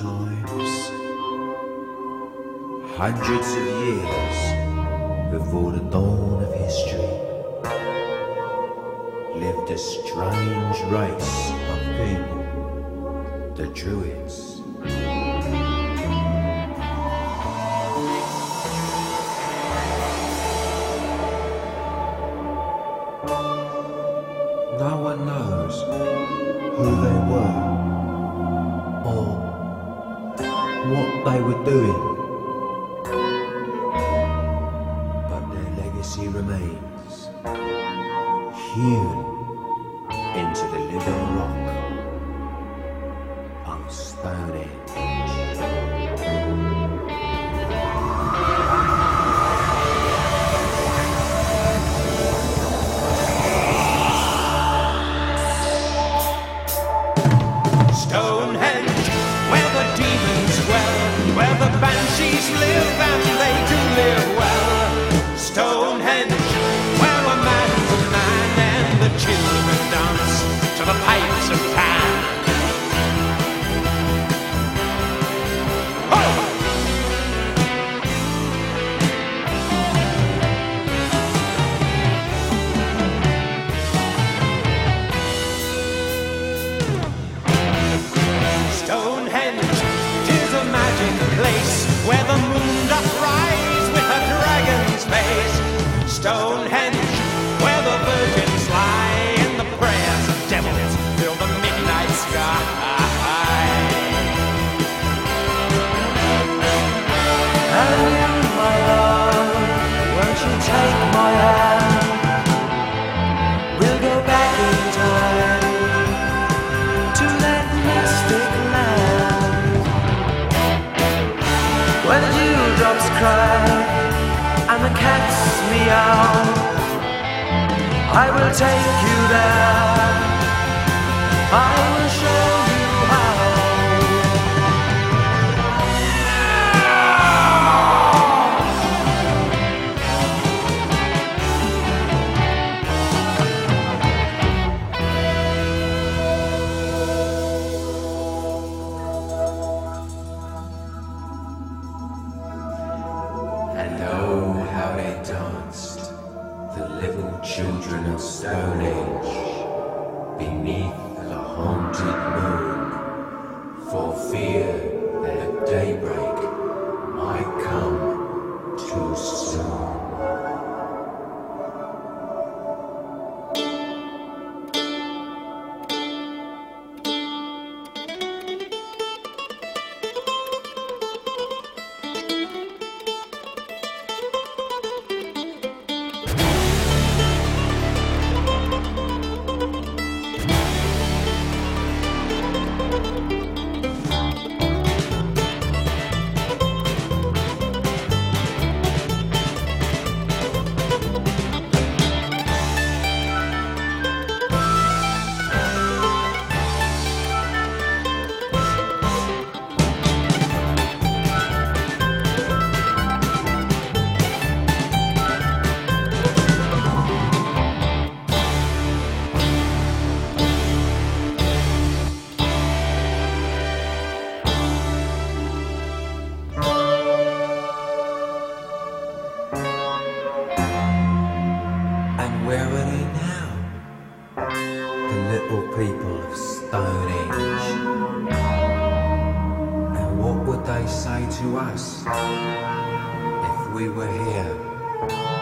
times, hundreds of years before the dawn of history, lived a strange race of people, the Druids. No one knows who they were or what they were doing, but their legacy remains hewn into the living rock of Stonehenge. Stonehenge, where the demons dwell, where the banshees live and they do live well. Stonehenge, where a man's a man and the children dance to the pipes of Pan. Oh! Stonehenge, 'tis a magic place where the moon doth rise with a dragon's face. Stonehenge, where the virgins lie and the prayers of devils fill the midnight sky. And you, my love, won't you take my hand? We'll go back in time to that mystic land where the dewdrops cry and the cats meow. I will take you there, I will show you how. And oh, how they danced, the little children of Stonehenge, beneath the haunted moon, for fear that daybreak might come too soon. And where are they now? The little people of Stonehenge. And what would they say to us if we were here?